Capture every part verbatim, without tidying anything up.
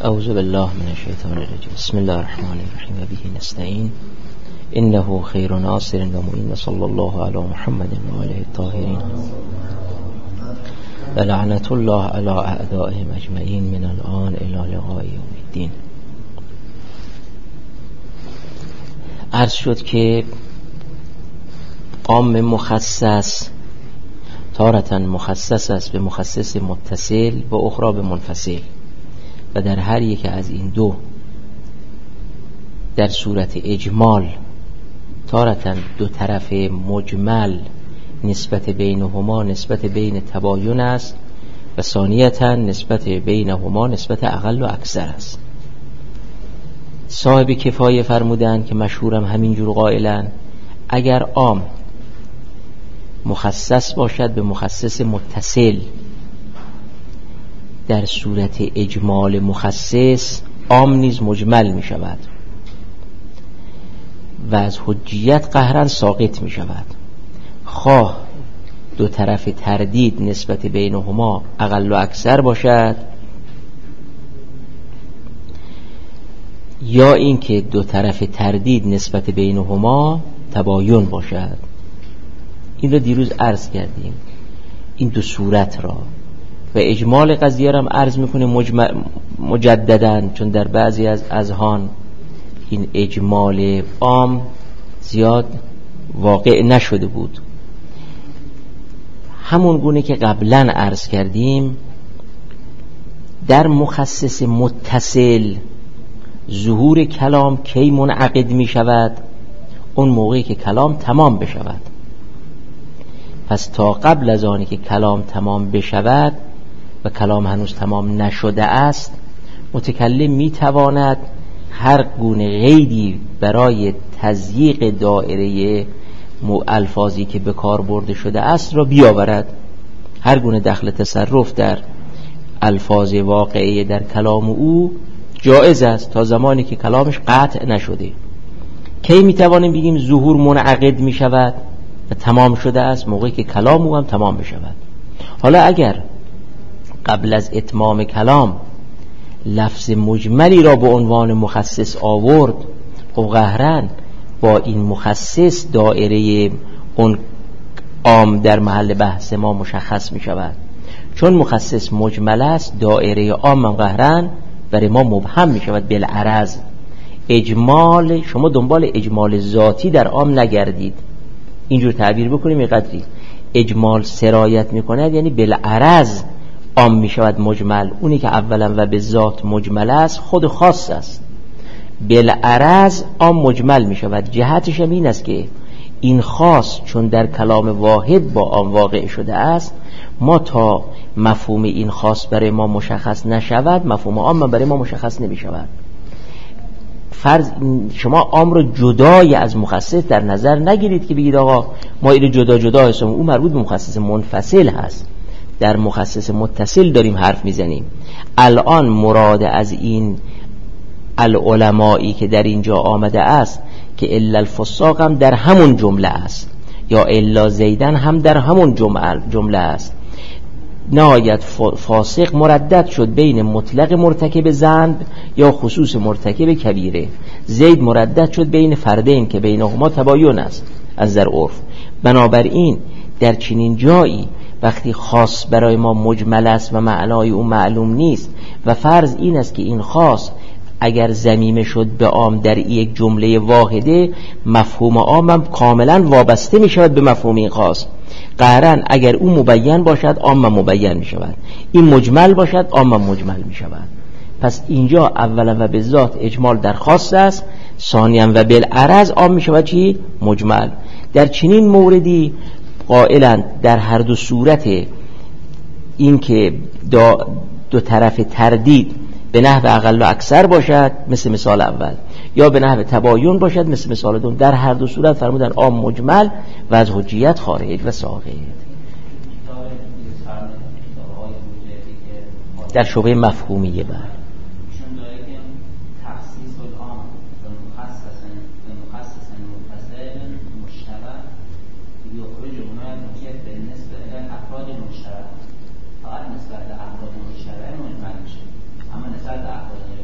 اعوذ بالله من الشیطان الرجیم. بسم الله الرحمن الرحیم و به نستعین انه خیر ناصر و معین و صلی الله علی محمد و آله الطاهرین و لعنت الله علی اعدائهم اجمعین من الان الی لقاء یوم الدین. عرض شد که عام مخصص تارة مخصص است به مخصص متصل و اخرى به منفصل و در هر یک از این دو در صورت اجمال تارة دو طرف مجمل نسبت بینهما نسبت بین تباین است و ثانیتا نسبت بینهما نسبت اقل و اکثر است. صاحب کفایه فرمودند که مشهورم همینجور قائلن اگر عام مخصص باشد به مخصص متصل در صورت اجمال مخصص عام نیز مجمل می شود و از حجیت قهرا ساقط می شود، خواه دو طرف تردید نسبت بینهما اقل و اکثر باشد یا اینکه دو طرف تردید نسبت بینهما تباین باشد. این رو دیروز عرض کردیم، این دو صورت را و اجمال قضیه را هم عرض میکنه مجدداً، چون در بعضی از اذهان این اجمال عام زیاد واقع نشده بود. همون گونه که قبلا عرض کردیم در مخصص متصل ظهور کلام کی منعقد می شود؟ اون موقعی که کلام تمام بشود. پس تا قبل از آنی که کلام تمام بشود و کلام هنوز تمام نشده است متکلم می تواند هر گونه قیدی برای تضییق دایره الفاظی که به کار برده شده است را بیاورد. هر گونه دخل تصرف در الفاظ واقعی در کلام او جایز است تا زمانی که کلامش قطع نشده. کی می توانیم بگیم ظهور منعقد می شود و تمام شده است؟ موقعی که کلام او هم تمام بشود. حالا اگر قبل از اتمام کلام لفظ مجملی را به عنوان مخصص آورد، خب قهرا با این مخصص دایره اون عام در محل بحث ما مشخص می شود. چون مخصص مجمل است دایره عام هم قهرا برای ما مبهم می شود. بالعرض اجمال، شما دنبال اجمال ذاتی در عام نگردید، اینجور تعبیر بکنیم یه قدری اجمال سرایت می کند، یعنی بالعرض عام می شود مجمل. اونی که اولا و به ذات مجمل است خود خاص است، بالعرض عام مجمل می شود. جهتش هم این است که این خاص چون در کلام واحد با عام واقع شده است، ما تا مفهوم این خاص برای ما مشخص نشود مفهوم عام برای ما مشخص نمی شود. فرض شما عام رو جدای از مخصص در نظر نگیرید که بگید آقا ما این جدا جدا هستیم، اون مربوط به مخصص منفصل هست، در مخصص متصل داریم حرف میزنیم. الان مراد از این العلمایی که در اینجا آمده است که الا الفساق هم در همون جمله است یا الا زیدن هم در همون جمله است. نهایت فاسق مردد شد بین مطلق مرتکب ذنب یا خصوص مرتکب کبیره. زید مردد شد بین فردین که بینهما تباین است از در عرف. بنابراین در چنین جایی وقتی خاص برای ما مجمل است و معنای اون معلوم نیست و فرض این است که این خاص اگر ضمیمه شد به عام در یک جمله واحده، مفهوم عام هم کاملا وابسته می شود به مفهوم این خاص. قهرن اگر اون مبین باشد عام مبین می شود، این مجمل باشد عام مجمل می شود. پس اینجا اولا و به ذات اجمال در خاص است، ثانیا و بالعرض عام می شود چی؟ مجمل. در چنین موردی قائلا در هر دو صورت این که دو طرف تردید به نحو اقل و اکثر باشد مثل مثال اول یا به نحو تباین باشد مثل مثال دوم، در هر دو صورت فرمودن عام مجمل و از حجیت خارج و ساقط. در شبه مفهومیه بر فقط نسبت به افراد مشترک مجمل میشه، اما نسبت به افراد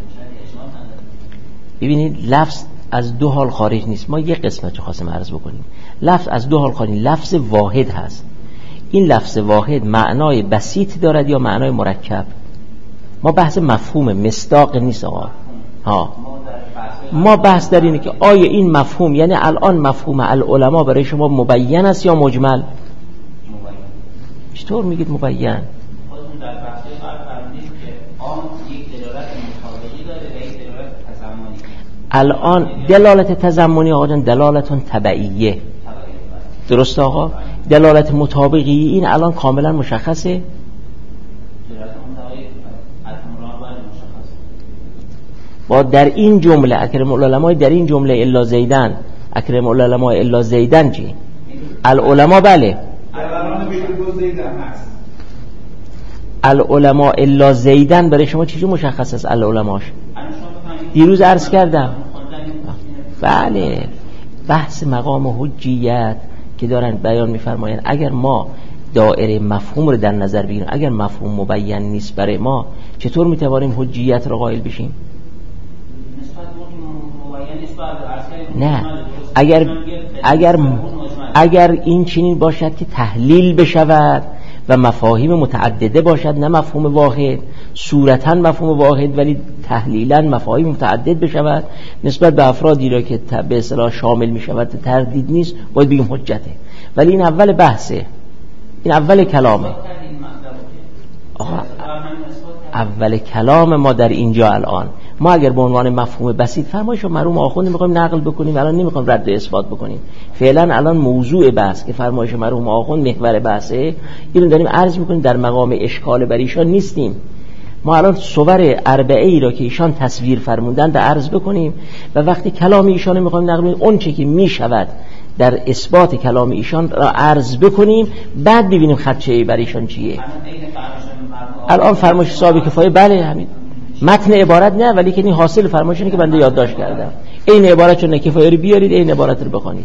ببینید لفظ از دو حال خارج نیست. ما یک قسمت رو خواستیم عرض بکنیم. لفظ از دو حال خارج، لفظ واحد هست. این لفظ واحد معنای بسیط دارد یا معنای مرکب. ما بحث مفهوم مصداق نیست آقا. ها ما بحث در اینه که آیا این مفهوم، یعنی الان مفهوم العلماء برای شما مبین است یا مجمل؟ چطور میگید مبین؟ الان دلالت تضمنی آقا جان دلالتون تبعیه، درست آقا؟ دلالت مطابقی این الان کاملا مشخصه. با در این جمله اکرم العلماء، در این جمله الا زیدن، اکرم العلماء الا زیدن چی؟ العلماء بله العلماء الا زیدن برای شما چیزی مشخص است؟ العلماش دیروز عرض کردم بله. بحث مقام حجیت که دارن بیان میفرمایند اگر ما دایره مفهوم رو در نظر بگیریم، اگر مفهوم مبین نیست برای ما، چطور میتوانیم حجیت رو قائل بشیم؟ نه اگر اگر اگر این چنین باشد که تحلیل بشود و مفاهیم متعدده باشد، نه مفهوم واحد، صورتاً مفهوم واحد ولی تحلیلاً مفاهیم متعدد بشود نسبت به افرادی را که به اصطلاح شامل می شود، تردید نیست، باید بگیم حجته. ولی این اول بحثه، این اول کلامه آقا. اول کلام ما در اینجا الان ما اگر به عنوان مفهوم بسیط فرمایش مرحوم آخوند میخوایم نقل بکنیم، الان نمیخوایم رد و اثبات بکنیم. فعلا الان موضوع بحث که فرمایش مرحوم آخوند محور بحثه، اینو داریم عرض میکنیم، در مقام اشکال بر ایشان نیستیم. ما الان صور اربعه ای را که ایشان تصویر فرمودند عرض بکنیم و وقتی کلام ایشان رو میخوایم نقل بکنیم، اون چه که میشود در اثبات کلام ایشان را عرض بکنیم، بعد ببینیم خدشه بر ایشان چیه. الان فرمایش صاحب کفایه بله همین متن عبارت نه، ولی که این حاصل فرمایشونه که بنده یادداشت کردم. این عبارت چون کفایه رو بیارید، این عبارت رو بخونید،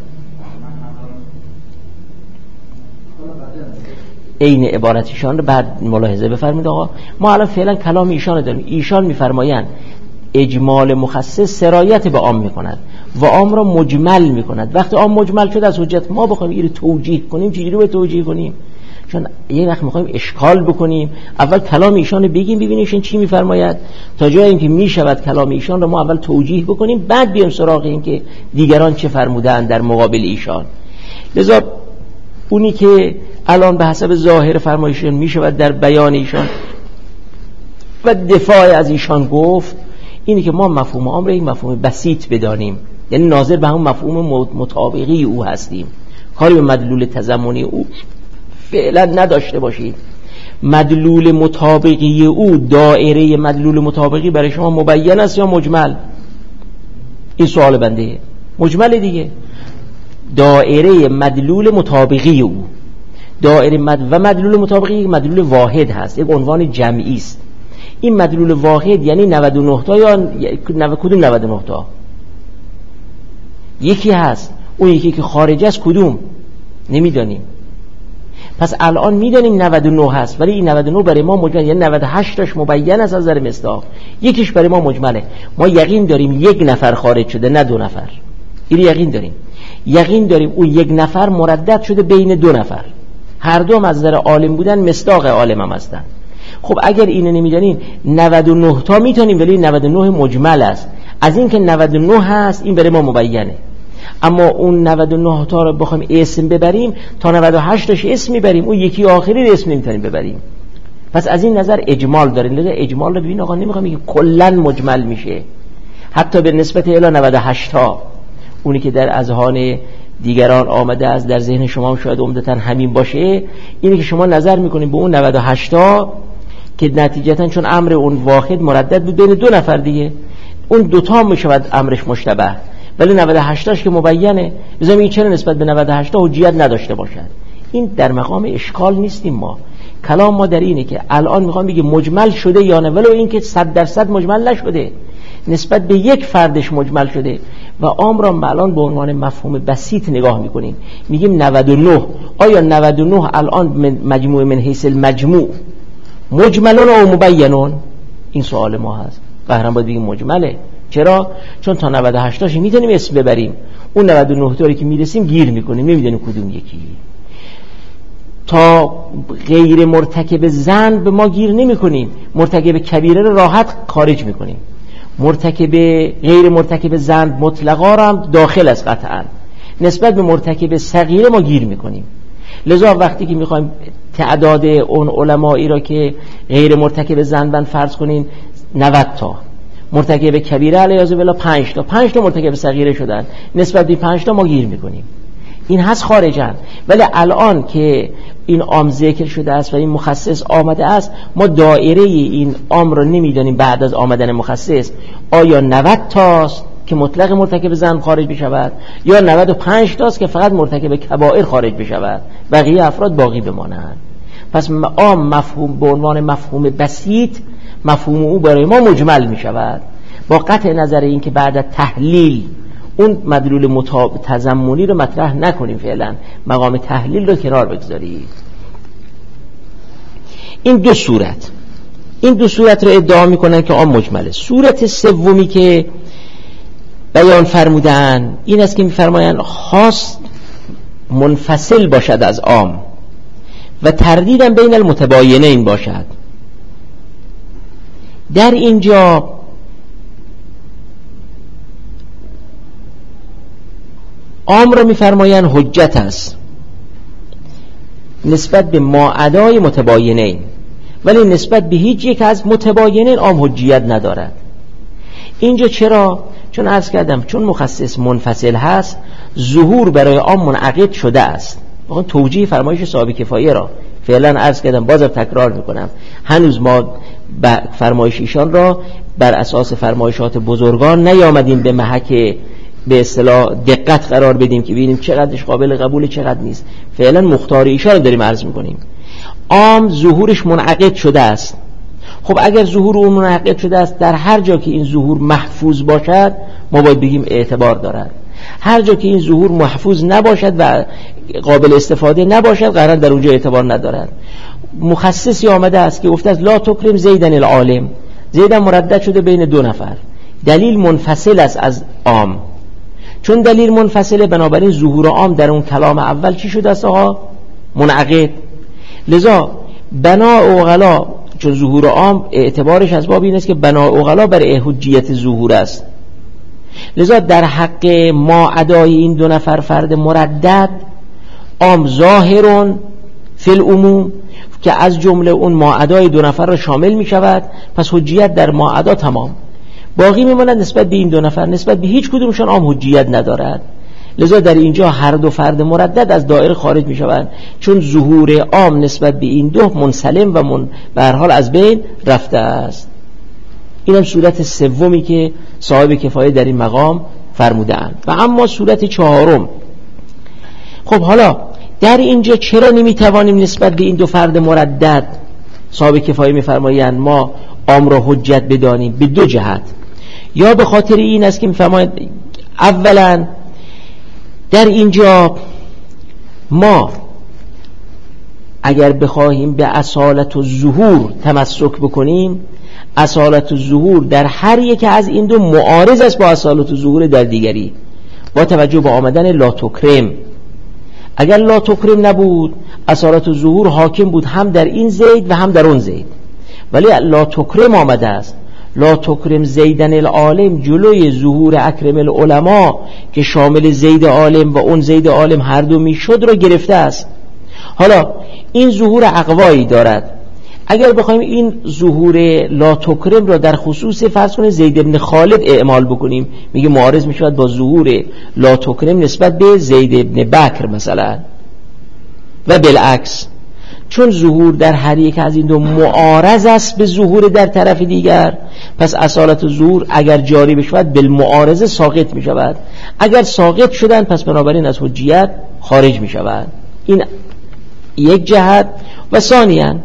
این عبارت ایشان رو بعد ملاحظه بفرمایید. آقا ما الان فعلا کلام ایشان رو داریم. ایشان میفرمایند اجمال مخصص سرایت به عام میکند و عام را مجمل میکند. وقتی عام مجمل شد از حجت ما بخوایم این رو توجیه کنیم، چجوری رو توجیه کنیم؟ چون یه وقت میخوایم اشکال بکنیم، اول کلام ایشان رو بگیم ببینیم ایشان چی میفرماید، تا جایی اینکه میشود کلام ایشان رو ما اول توجیه بکنیم، بعد بیایم سراغ این که دیگران چه فرمودن در مقابل ایشان. لذا اونی که الان به حسب ظاهر فرمایشان میشود در بیان ایشان و دفاع از ایشان گفت، اینی که ما مفهوم عام رو یک مفهوم بسیط بدانیم، یعنی ناظر به همون مفهوم مطابقی او هستیم، کاری به مدلول تضمنی او فعلا نداشته باشید. مدلول مطابقی او، دائره مدلول مطابقی برای شما مبین است یا مجمل؟ این سوال بنده. مجمل دیگه. دائره مدلول مطابقی او، دائره مد... و مدلول مطابقی یک مدلول واحد هست، یک عنوان جمعی است. این مدلول واحد یعنی نود و نه تا یا نو... کدوم نود و نه تا؟ یکی هست، اون یکی که خارج است کدوم؟ نمیدانیم. پس الان میدانیم نود و نه هست، ولی این نود و نه برای ما مجمل، یعنی نود و هشت تاش مبین است از نظر مصداق، یکیش برای ما مجمله. ما یقین داریم یک نفر خارج شده نه دو نفر، این یقین داریم. یقین داریم اون یک نفر مردد شده بین دو نفر، هر دو از نظر عالم بودن مصداق عالم هم هستن. خب اگر اینو نمیدانیم نود و نه تا میتونیم، ولی نود و نه مجمل است. از این که نود و نه هست این برای ما مبینه. اما اون نود و نه تا رو بخوایم اسم ببریم، تا نود و هشت تاش اسم میبریم، اون یکی آخری رو اسم نمیتونیم ببریم. پس از این نظر اجمال داریم. لذا اجمال رو ببین آقا نمیخوام بگم کلا مجمل میشه، حتی به نسبت الی نود و هشت تا، اونی که در اذهان دیگران آمده است، در ذهن شما هم شاید عمدتاً همین باشه، اینی که شما نظر میکنید به اون نود و هشت تا که نتیجتاً چون امر اون واحد مردد بود بین دو نفر دیگه، اون دوتا میشود امرش مشتبه، ولی نود و هشت تاش که مبینه، بذاریم این چرا نسبت به نود و هشت تا حجیت نداشته باشد. این در مقام اشکال نیستیم. ما کلام ما در اینه که الان میخوام بگم مجمل شده یا نه، ولو این که صد درصد مجمل نشده، نسبت به یک فردش مجمل شده و عام را الان به عنوان مفهوم بسیط نگاه میکنیم، میگیم نود و نه. آیا نود و نه الان مجموع من حیث المجموع مجملون و مبینون؟ این سوال ما هست. قهرم باید بگیم مجمله. چرا؟ چون تا نود و هشت تاش میتونیم اسم ببریم، اون نود و نه تایی که میرسیم گیر میکنیم، نمیدونیم کدوم یکی. تا غیر مرتکب ذنب به ما گیر نمیکنیم، مرتکب کبیره رو راحت خارج میکنیم، مرتکب غیر مرتکب ذنب مطلقا رو هم داخل از قطعا، نسبت به مرتکب صغیره ما گیر میکنیم. لذا وقتی که میخوایم تعداد اون علمایی را که غیر مرتکب ذنبن فرض کنین نود تا، مرتکب کبیره علیه بالله پنج تا، پنج تا مرتکب صغیره شدن، نسبت به پنج تا ما گیر میکنیم. این هست خارجن. ولی الان که این عام ذکر شده است و این مخصص آمده است، ما دایره این عام را نمیدانیم بعد از آمدن مخصص آیا نود تاست که مطلق مرتکب ذنب خارج بشود یا نود و پنج تاست که فقط مرتکب کبائر خارج بشود، بقیه افراد باقی بمانند. پس عام مفهوم به عنوان مفهوم بسیط، مفهوم او برای ما مجمل می شود، با قطع نظر این که بعد از تحلیل اون مدلول مطابق تضمنی رو مطرح نکنیم، فعلا مقام تحلیل رو کنار بگذارید. این دو صورت این دو صورت رو ادعا میکنن که عام مجمله. صورت سومی که بیان فرمودن این است که میفرمایند خاص منفصل باشد از عام و تردیداً بین المتباینین باشد. در اینجا عام را میفرمایند حجت است نسبت به ماعدای متباینین، ولی نسبت به هیچ یک از متباینین عام حجیت ندارد. اینجا چرا؟ چون عرض کردم چون مخصص منفصل هست، ظهور برای عام منعقد شده است. واقعا توجیه فرمایش صاحب کفایه را فعلا عرض کردم، بازم تکرار میکنم، هنوز ما فرمایش ایشان را بر اساس فرمایشات بزرگان نیامدیم به محک به اصطلاح دقت قرار بدیم که ببینیم چقدرش قابل قبول چقدر نیست. فعلا مختار ایشان رو داریم عرض میکنیم. عام ظهورش منعقد شده است. خب اگر ظهور اون منعقد شده است، در هر جا که این ظهور محفوظ باشد ما باید بگیم اعتبار دارد. هر جا که این ظهور محفوظ نباشد و قابل استفاده نباشد قرار در اونجا اعتبار ندارد. مخصصی آمده است که گفته است لا تکرم زیدن العالم، زیدن مردد شده بین دو نفر، دلیل منفصل است از عام. چون دلیل منفصله بنابراین ظهور عام در اون کلام اول چی شده است آقا؟ منعقد. لذا بنا اوغلا، چون ظهور عام اعتبارش از باب این است که بنا اوغلا برای حجیت ظهور است، لذا در حق ما ادای این دو نفر فرد مردد عام ظاهرون فی العموم که از جمله اون ما ادای دو نفر را شامل می شود، پس حجیت در ما ادا تمام. باقی میماند نسبت به این دو نفر، نسبت به هیچ کدومشون عام حجیت ندارد. لذا در اینجا هر دو فرد مردد از دایره خارج می شوند، چون ظهور عام نسبت به این دو منسلم و من به هر حال از بین رفته است. این هم صورت سومی که صاحب کفایه در این مقام فرمودند. و اما صورت چهارم، خب حالا در اینجا چرا نمیتوانیم نسبت به این دو فرد مردد صاحب کفایه میفرمایند ما عام را حجت بدانیم؟ به دو جهت. یا به خاطر این است که میفرمایند اولا در اینجا ما اگر بخواهیم به اصالت و ظهور تمسک بکنیم، اصالت و ظهور در هر یک از این دو معارض است با اصالت و ظهور در دیگری، با توجه به آمدن لا تکرم. اگر لا تکرم نبود اصالت و ظهور حاکم بود هم در این زید و هم در اون زید، ولی لا تکرم آمده است. لا تکرم زیدن العالم جلوی ظهور اکرم العلماء که شامل زید عالم و اون زید عالم هر دو میشد رو گرفته است. حالا این ظهور اقوایی دارد. اگر بخوایم این ظهور لا تکرم را در خصوص فرض کنید زید ابن خالد اعمال بکنیم، میگه معارض میشود با ظهور لا تکرم نسبت به زید ابن بکر مثلا، و بالعکس. چون ظهور در هر یک از این دو معارض است به ظهور در طرف دیگر، پس اصالت و ظهور اگر جاری بشود بالمعارضه ساقط می شود. اگر ساقط شدن پس بنابراین از حجیت خارج می شود. این یک جهت. و ثانیاً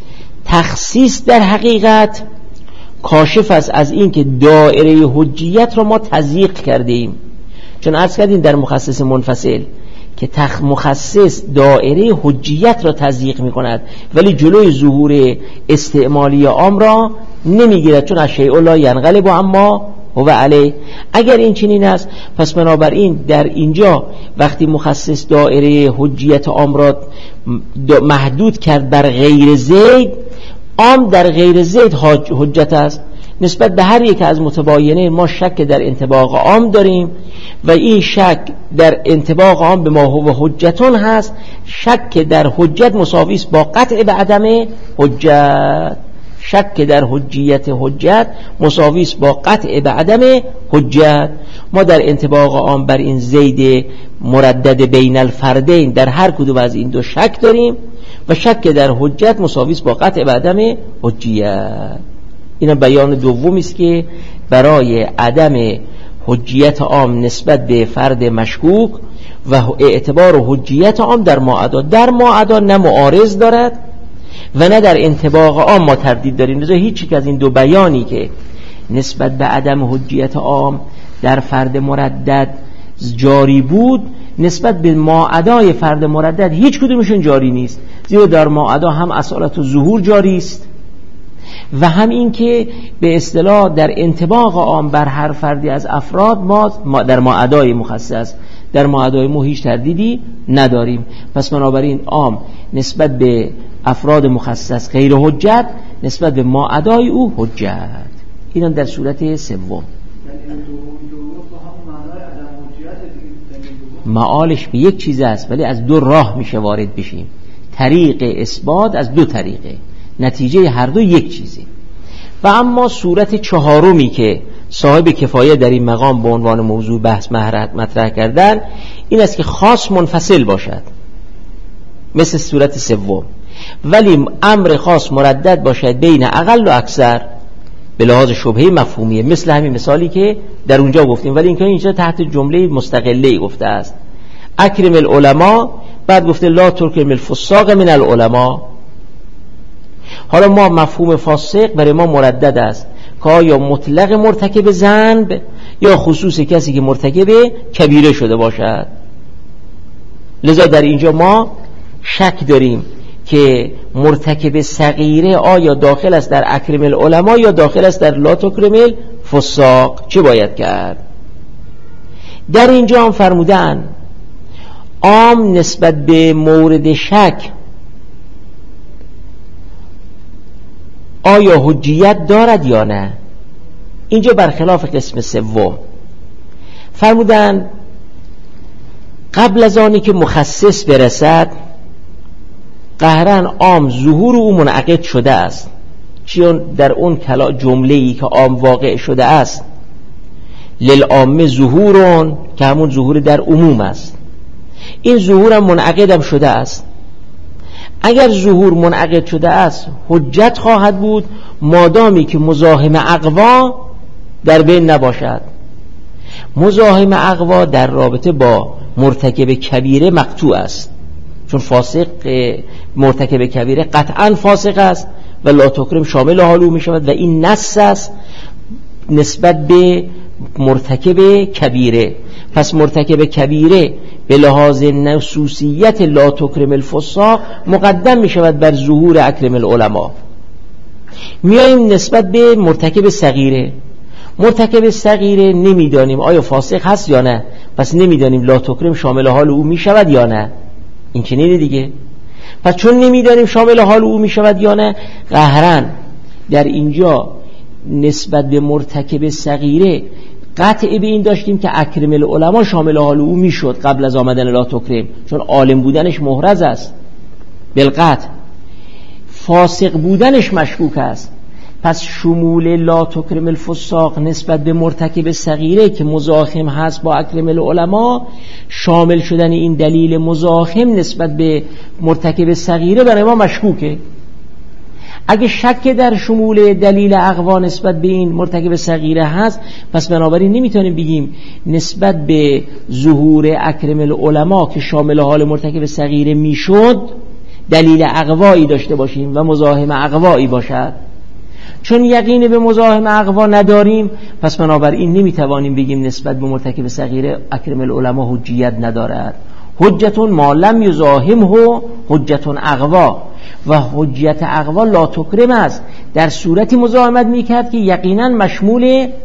تخصیص در حقیقت کاشف است از این که دایره حجیت را ما تضییق کردیم. چون عرض کردیم در مخصص منفصل که تخ مخصص دایره حجیت را تضییق می کند ولی جلوی ظهور استعمالی عام را نمی گیرد، چون از شیء لا ینقلب اما هو علیه. اگر این چنین است پس بنابراین در اینجا وقتی مخصص دایره حجیت عام را محدود کرد بر غیر زید، عام در غیر زید حجت است. نسبت به هر یک از متباینه ما شک در انطباق عام داریم و این شک در انطباق عام به ما هو حجتون هست. شک در حجت مساوی است با قطع به عدم حجت. شک در حجیت حجت مساوی است با قطع به عدم حجت. ما در انطباق عام بر این زید مردد بین الفردین در هر کدوم از این دو شک داریم و شک در حجت مساوی است با قطع به عدم حجیت. این بیان دومی است که برای عدم حجیت عام نسبت به فرد مشکوک و اعتبار حجیت عام در معادا در معادا نه معارض دارد و نه در انطباق عام ما تردید داریم. لذا هیچ یک از این دو بیانی که نسبت به عدم حجیت عام در فرد مردد جاری بود نسبت به معادای فرد مردد هیچ کدومشون جاری نیست، زیرا در معادا هم اصالت و ظهور جاری است و هم این که به اصطلاح در انطباق عام بر هر فردی از افراد ما در معادای مخصص در معادای ما هیچ تردیدی نداریم. پس بنابراین عام نسبت به افراد مخصص غیر حجت، نسبت به معادای او حجت. اینم در صورت سوم. معالش به یک چیز است ولی از دو راه میشه وارد بشیم. طریق اثبات از دو طریقه، نتیجه هر دو یک چیزی. و اما صورت چهارمی که صاحب کفایه در این مقام به عنوان موضوع بحث مطرح کردن این است که خاص منفصل باشد مثل صورت سوم، ولی امر خاص مردد باشد بین اقل و اکثر به لحاظ شبهه مفهومیه، مثل همین مثالی که در اونجا گفتیم، ولی اینکه اینجا تحت جمله مستقله گفته است اکرم العلماء، بعد گفته لا تکرم الفساق من العلماء. حالا ما مفهوم فاسق برای ما مردد است که آیا مطلق مرتکب ذنب یا خصوص کسی که مرتکب کبیره شده باشد. لذا در اینجا ما شک داریم که مرتکب صغیره آیا داخل است در اکرم العلماء یا داخل است در لا تکرم الفساق. چه باید کرد؟ در اینجا هم فرمودن عام نسبت به مورد شک آیا حجیت دارد یا نه. اینجا برخلاف قسم سوم فرمودن قبل از آنی که مخصص برسد قهرن عام ظهور او منعقد شده است، چون در اون کلا جمله‌ای که عام واقع شده است للعامه ظهورون که همون ظهور در عموم است، این ظهور هم منعقد هم شده است. اگر ظهور منعقد شده است حجت خواهد بود مادامی که مزاحم اقوا در بین نباشد. مزاحم اقوا در رابطه با مرتکب کبیره مقطوع است، چون فاسق مرتکب کبیره قطعا فاسق است و لا تکرم شامل حالو می شود و این نص است نسبت به مرتکب کبیره. پس مرتکب کبیره به لحاظ نصوصیت لا تکرم الفساق مقدم می شود بر ظهور اکرم العلماء. میاییم نسبت به مرتکب صغیره. مرتکب صغیره نمیدانیم آیا فاسق هست یا نه، پس نمیدانیم لا تکرم شامل حال او می شود یا نه. این چنینه دیگه. پس چون نمیدانیم شامل حال او می شود یا نه، قهرن در اینجا نسبت به مرتکب صغیره قطع به این داشتیم که اکرم العلماء شامل حال او می شد قبل از آمدن لا تکرم، چون عالم بودنش محرز است بالقطع، فاسق بودنش مشکوک است. پس شمول لا تکرم الفساق نسبت به مرتکب صغیره که مزاحم هست با اکرم العلماء، شامل شدن این دلیل مزاحم نسبت به مرتکب صغیره برای ما مشکوکه. اگه شک در شمول دلیل اقوا نسبت به این مرتکب صغیره هست، پس بنابراین نمیتونیم بگیم نسبت به ظهور اکرم العلماء که شامل حال مرتکب صغیره میشد دلیل اقوایی داشته باشیم و مزاحم اقوایی باشد. چون یقین به مزاحم اقوا نداریم، پس بنابراین نمیتوانیم بگیم نسبت به مرتکب صغیره اکرم العلماء حجیت ندارد. حجتون ما لم یزاحمه حجتون اقوا، و حجیت اقوا لا تکرم است در صورتی مزاحمت میکرد که یقینا مشمول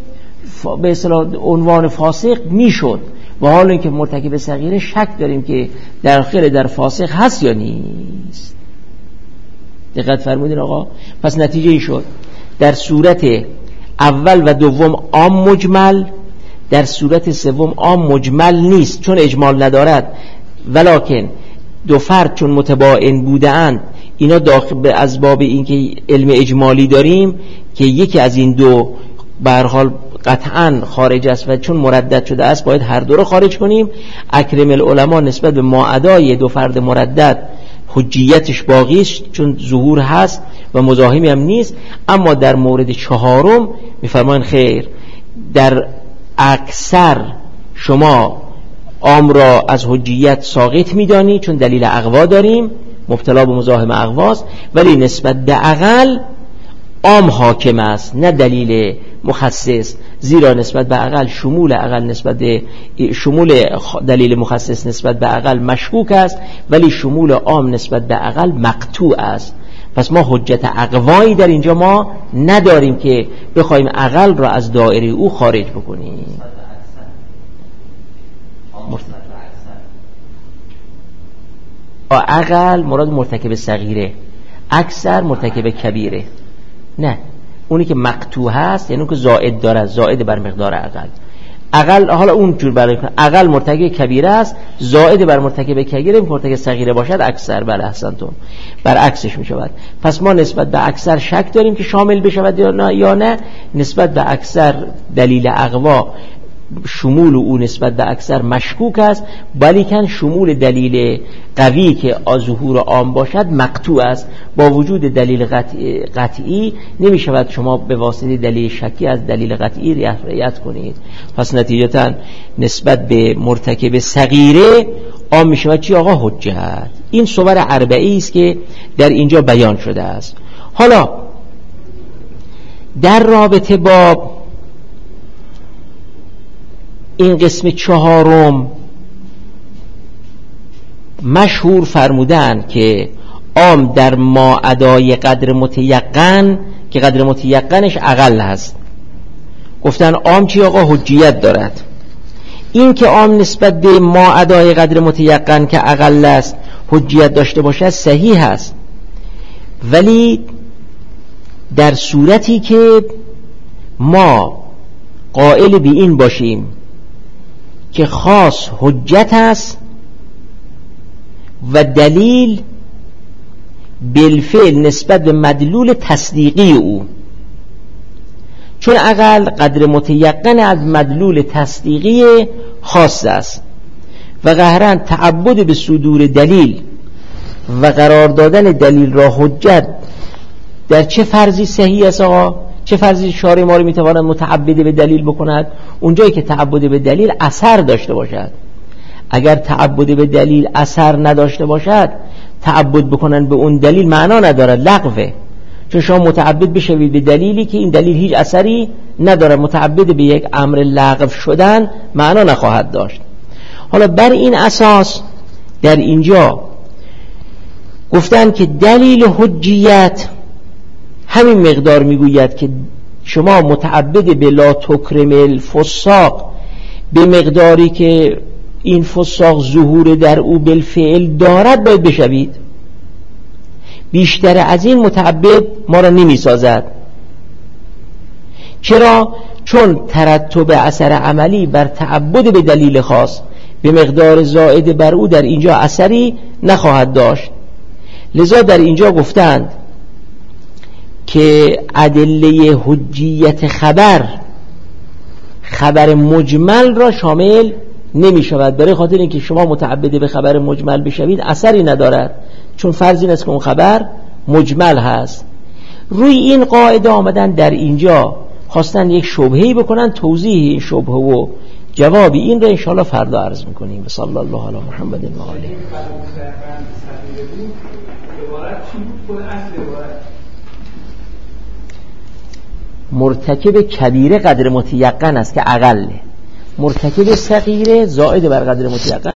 به اصطلاح عنوان فاسق میشد، و حال اینکه مرتکب صغیره شک داریم که در خیر در فاسق هست یا نیست. دقت فرمودین آقا؟ پس نتیجه این شد در صورت اول و دوم عام مجمل، در صورت سوم عام مجمل نیست چون اجمال ندارد، ولکن دو فرد چون متباین بودند اینا داخل به از باب این که علم اجمالی داریم که یکی از این دو به هر حال قطعاً خارج است و چون مردد شده است باید هر دو رو خارج کنیم. اکرم العلماء نسبت به ماعدای دو فرد مردد حجیتش باقی است چون ظهور هست و مزاحمی هم نیست. اما در مورد چهارم میفرمایند خیر، در اکثر شما عام را از حجیت ساقط میدانی چون دلیل اقوا داریم، مبتلا به مزاحم اقواست، ولی نسبت به اقل عام حاکم است نه دلیل مخصص، زیرا نسبت به اقل شمول اقل نسبت به شمول دلیل مخصص نسبت به اقل مشکوک است، ولی شمول عام نسبت به اقل مقطوع است. پس ما حجت اقوایی در اینجا ما نداریم که بخوایم اقل را از دایره او خارج بکنیم. اقل مراد مرتکب صغیره، اکثر مرتکب کبیره. نه، اونی که مقطوع هست یعنی اون که زائد داره، زائد بر مقدار اقل. اقل حالا اون جور برای اقل مرتکب کبیره است، زائد بر مرتکب کبیره مرتکب صغیره باشد اکثر. بله احسنتم، برعکسش می شود. پس ما نسبت به اکثر شک داریم که شامل بشود یا نه، یا نه نسبت به اکثر دلیل اقوا شمول او نسبت به اکثر مشکوک است، ولیکن شمول دلیل قوی که ظهور عام باشد مقطوع است. با وجود دلیل قطعی, قطعی نمی شود شما به واسطه دلیل شکی از دلیل قطعی رعایت کنید. پس نتیجتا نسبت به مرتکب صغیره عام می شود چی آقا؟ حجت. این صور اربعی است که در اینجا بیان شده است. حالا در رابطه با این قسم چهارم مشهور فرمودن که عام در ما ادای قدر متیقن که قدر متیقنش اقل هست. گفتن عام چی آقا؟ حجیت دارد. این که عام نسبت به ما ادای قدر متیقن که اقل است حجیت داشته باشد صحیح هست، ولی در صورتی که ما قائل به این باشیم که خاص حجت است و دلیل بالفعل نسبت به مدلول تصدیقی او، چون اقل قدر متیقن از مدلول تصدیقی خاص است و قهرن تعبد به صدور دلیل و قرار دادن دلیل را حجت در چه فرضی صحیح است آقا؟ چه فرضی شارع ما رو میتواند متعبد به دلیل بکند؟ اونجایی که تعبد به دلیل اثر داشته باشد. اگر تعبد به دلیل اثر نداشته باشد تعبد بکنن به اون دلیل معنا ندارد، لغوه. چون شما متعبد بشوید به دلیلی که این دلیل هیچ اثری ندارد، متعبد به یک امر لغو شدن معنا نخواهد داشت. حالا بر این اساس در اینجا گفتن که دلیل حجیت همین مقدار میگوید که شما متعبد به لا تکرم الفساق به مقداری که این فساق ظهور در او بالفعل دارد باید بشوید. بیشتر از این متعبد ما را نمی سازد. چرا؟ چون ترتب اثر عملی بر تعبد به دلیل خاص به مقدار زائد بر او در اینجا اثری نخواهد داشت. لذا در اینجا گفتند که ادله حجیت خبر خبر مجمل را شامل نمی شود، برای خاطر اینکه شما متعبد به خبر مجمل بشوید اثری ندارد، چون فرض این است که اون خبر مجمل هست. روی این قاعده آمدن در اینجا خواستن یک شبهه‌ای بکنن، توضیح این شبهه و جوابی این را انشاءالله فردا عرض میکنیم. صلی الله علی محمد و آله. مرتکب کبیره قدر متیقن است که اقله، مرتکب صغیره زائد بر قدر متیقن